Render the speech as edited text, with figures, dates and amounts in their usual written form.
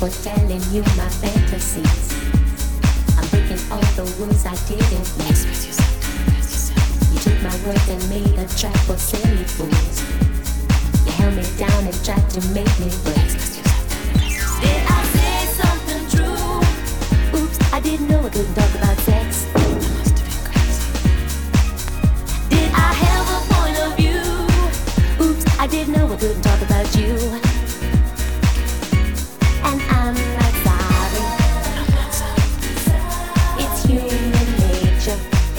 for telling you my fantasies. I'm breaking all the rules I didn't make. You took my words and made a trap for silly fools. You held me down and tried to make me break. Did I say something true? Oops, I didn't know I couldn't talk about sex. Did I have a point of view? Oops, I didn't know I couldn't talk about you.